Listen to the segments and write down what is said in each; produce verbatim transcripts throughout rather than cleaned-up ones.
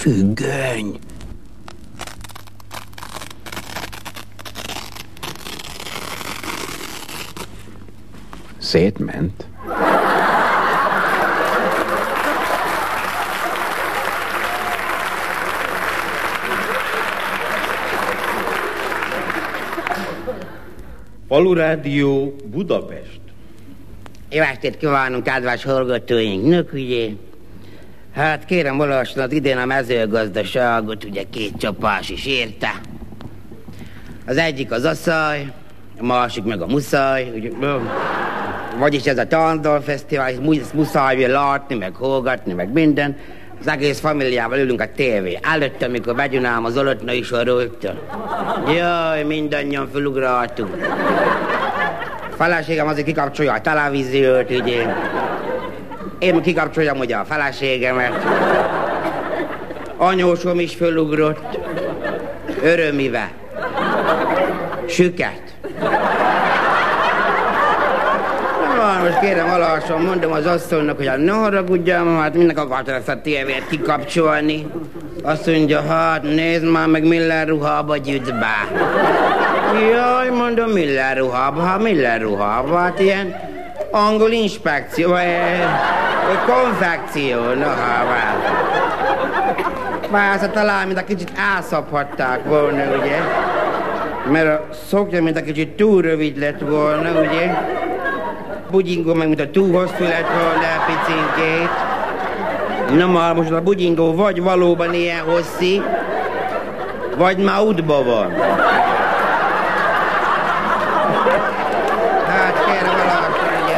függöny. Szétment. Falurádió Budapest. Jó estét kívánunk, kedves hallgatóinknak, ugye? Hát kérem, olvasnod idén a mezőgazdaságot, ugye két csapás is érte. Az egyik az asszaj, a másik meg a muszáj, ugye? Vagyis ez a Tandor Fesztivál, ezt muszáj látni, meg hallgatni, meg minden. Az egész familiával ülünk a tévé előtt, amikor begyunálom az Olotnai soroltól. Jaj, mindannyian felugráltunk. A feleségem azért kikapcsolja a televíziót, ugye. Én kikapcsoljam ugye a feleségemet. Anyósom is felugrott. Örömivel. Süket. Na, most kérem, alassan mondom az asszonynak, hogy ne haragudjam, hát mindnek akarta ezt a tévét kikapcsolni. Azt mondja, hát nézd már meg, Miller ruhába gyűjt be. Jaj, mondom, Miller ruhába, hát Miller ruhába, hát ilyen angol inspekció, vagy, vagy konfekció, na hát. Persze talán, mint a kicsit elszabhatták volna, ugye? Mert a szokja, mint a kicsit túl rövid lett volna, ugye? Bugyingó meg, mint a túl hosszú lett volna picinkét. Na már most a bugyingó vagy valóban ilyen hosszi, vagy már útba van. Hát kérem, valahol ugye.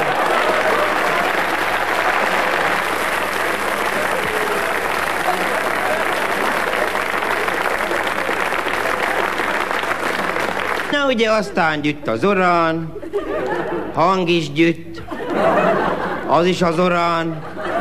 Na ugye aztán gyűjt az orán, hang is gyűjt, az is az orán.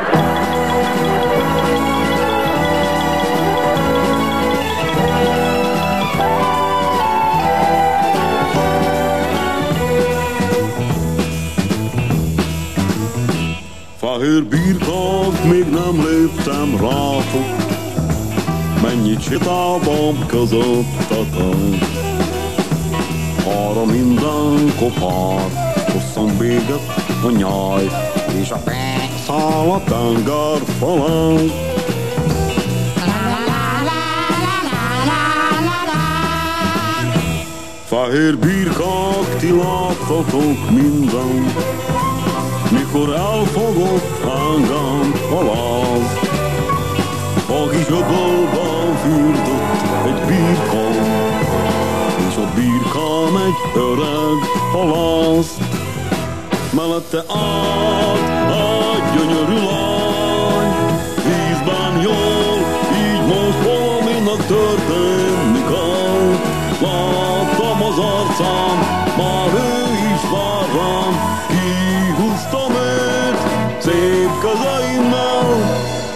Fehér birkák, még nem léptem rátok, mennyit sétáltam közöttetek. Arra minden kopár, hosszan véget a nyáj, és a száll a tenger felé. Fehér birkák, ti láttatok mindent, mikor elfogott engem a láz. A kis ödölben fürdött egy birka, és a birkám egy öreg halász. Mellette állt egy gyönyörű lány, vízben jól, így most valaminek történni kell. Láttam az arcán, már ő is vár rám, kihúztam őt szép kezeimmel.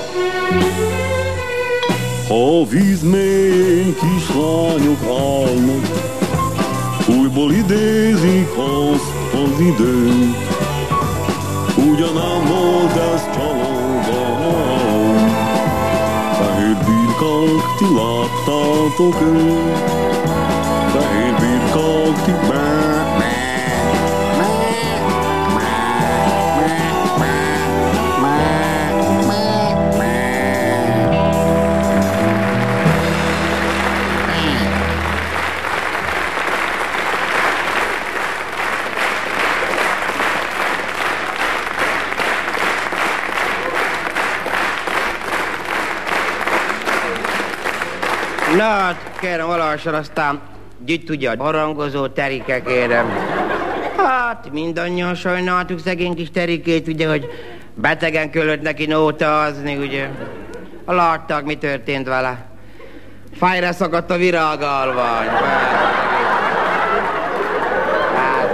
Ha vízmény kislányok állnak, újból idézik azt az időt, ugyanám volt ez csalódás. Fehér birkák, ti láttátok őt, fehér birkák, ti bár. Na, hát kérem, valahol aztán gyűjt ugye a harangozó Terike, kérem. Hát, mindannyian sajnáltuk szegény kis Terikét, ugye, hogy betegen kellett neki nótázni, ugye. Látták, mi történt vele. Fejre szakadt a virágalvány. Hát,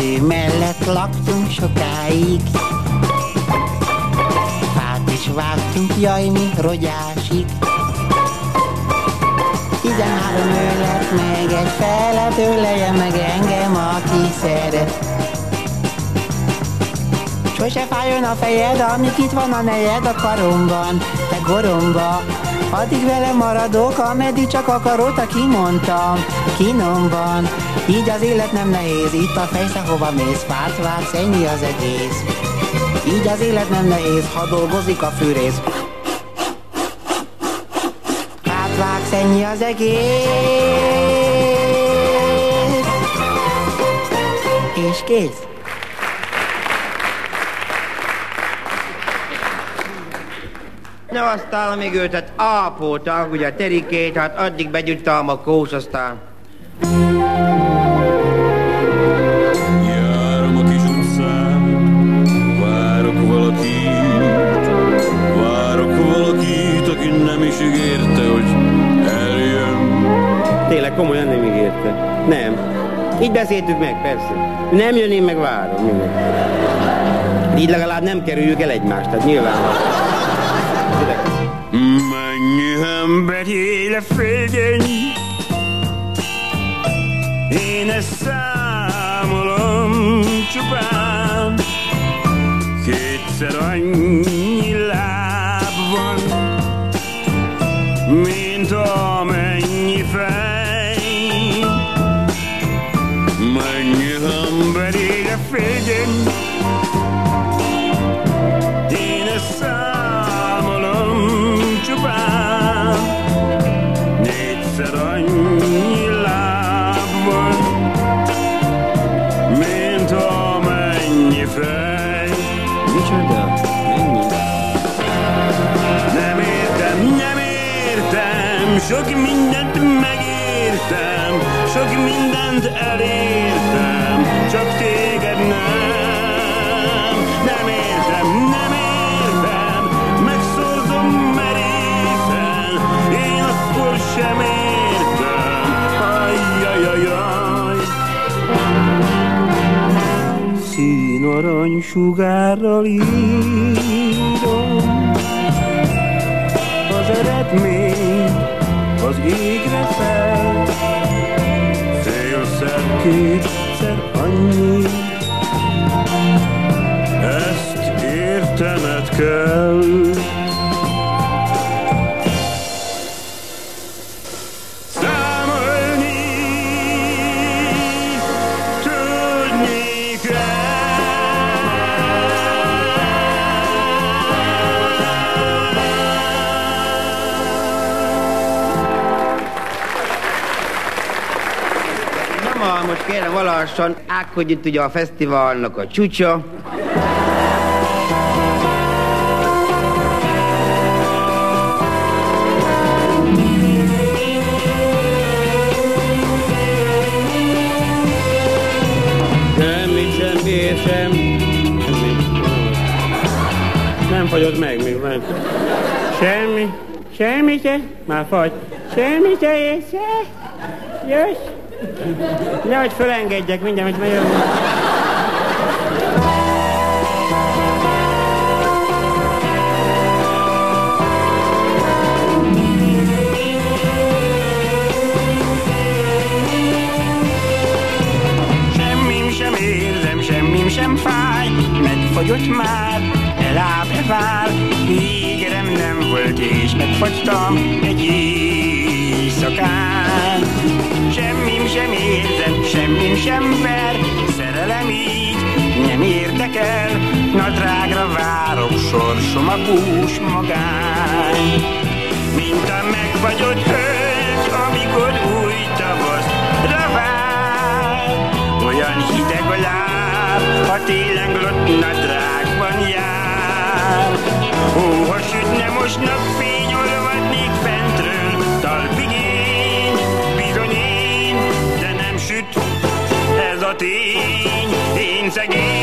laktunk sokáig, fát is vágtunk mentünk, jaj, mi rogyásig. Tizenhárom ő lett meg, egy felet ölelje meg engem, aki szeret. Sose fájjon a fejed, amíg itt van a nejed a karomban, te goromba. Addig vele maradok, ameddig csak akarod, kimondtam, kinomban. Így az élet nem nehéz, itt a fejsze hova mész, fát vágsz, ennyi az egész. Így az élet nem nehéz, ha dolgozik a fűrész. Fát vágsz, ennyi az egész. És kész. Na aztán, amíg őt hát ápolta, ugye a terikét, hát addig begyűjtem a kós, aztán... Járom a kis utcán, várok valakit, várok valakit, aki nem is ígérte, hogy eljön. Tényleg komolyan nem ígérte. Nem. Így beszéltük meg, persze. Nem jön, én meg várom. Így legalább nem kerüljük el egymást, tehát nyilvánvalóan. Mennyi ember él a földön, én ezt számolom csupán. Kétszer annyi láb van, mint amennyi fej. Mennyi ember él a földön, én ezt számolom csupán. Négyszer annyi láb van, mint amennyi fej. Micsoda? Mennyi? Nem értem, nem értem, sok mindent megértem, sok mindent elértem, csak téged nem. Nem értem, nem értem, megszorzom merészen, én akkor sem értem. Ajjajajaj. Színarany sugárral írom az eredmény az égre fel. Félszer, kétszer annyi, ezt értened kell. Számolni tudni kell. Na ma, most kérem valassan, hogy itt ugye a fesztiválnak a csúcsa. Semmi, semmi, sem. Nem fagyott meg még, nem. Semmi, semmi se, már fagy. Semmi se észre. Jössz. Nehogy fölengedjek mindjárt, hogy megyünk. Semmim sem érzem, semmim sem fáj, megfagyott már, elább-e vár. Ígérem nem volt és megfagytam egy éjszakán. Semmim sem érzem, semmim sem ver, szerelem így nem érdekel. Nadrágra várok, sorsom a bús magány. Mint a megfagyott hölgy, amikor új tavaszra vár. Olyan hideg a láb, ha télen glott nadrágban jár. Ó, ha sütne most napfény, olvadnék fentről talpig én. Bizony én, de nem süt ez a tény, én szegény.